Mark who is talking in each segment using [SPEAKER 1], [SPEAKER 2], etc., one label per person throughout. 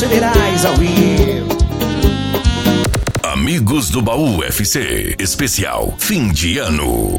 [SPEAKER 1] Federais ao vivo.
[SPEAKER 2] Amigos do Baú FC, especial fim de ano.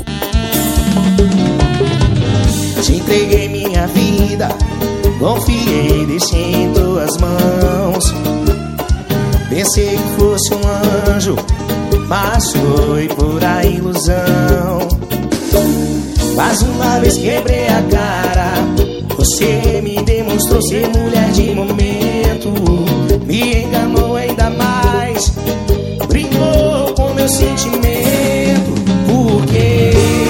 [SPEAKER 1] Te entreguei minha vida, confiei, deixei em tuas mãos. Pensei que fosse um anjo, mas foi pura ilusão. Mais uma vez quebrei a cara, você me demonstrou ser mulher de momento. Me enganou ainda mais, brincou com meu sentimento. Porque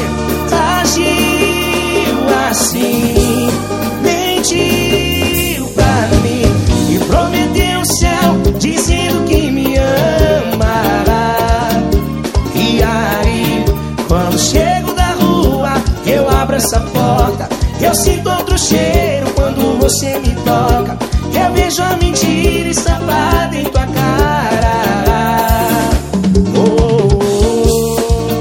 [SPEAKER 1] agiu assim, mentiu pra mim e prometeu o céu, dizendo que me amará. E aí, quando chego da rua, eu abro essa porta, eu sinto outro cheiro quando você me toca. Eu vejo a mentira estampada em tua cara. Oh, oh,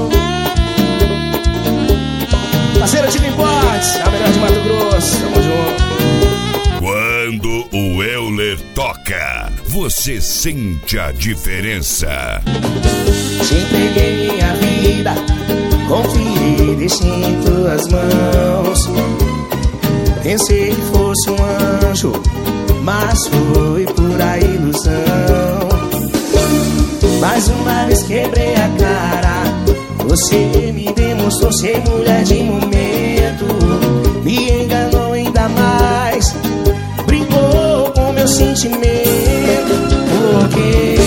[SPEAKER 1] oh. Parceiro Tive Importes, a melhor de Mato Grosso, tamo junto.
[SPEAKER 2] Quando o Euler toca, você sente a diferença.
[SPEAKER 1] Te entreguei minha vida, confiei, deixei em tuas mãos. Pensei que fosse um anjo, mas foi pura ilusão. Mais uma vez quebrei a cara, você me demonstrou ser mulher de momento. Me enganou ainda mais, brincou com meu sentimento. Porque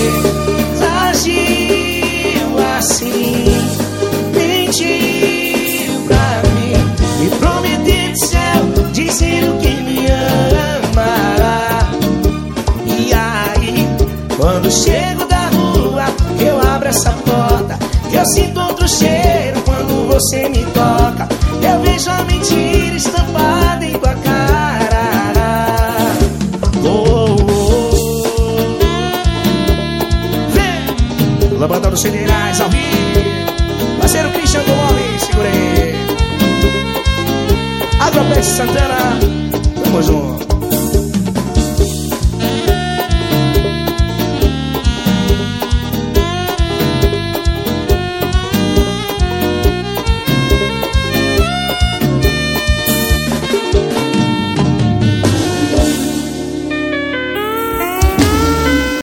[SPEAKER 1] agiu assim, mentiu pra mim e prometeu do céu, dizendo que me amará. E aí, quando chego da rua, eu abro essa porta, eu sinto outro cheiro quando você me toca. Eu vejo a mentira estampada em tua cara. Oh, oh, oh. Vem! Levantando os Federais ao vivo. Parceiro Christian Gomes, segura aí. Agropeste Santana, tamo junto.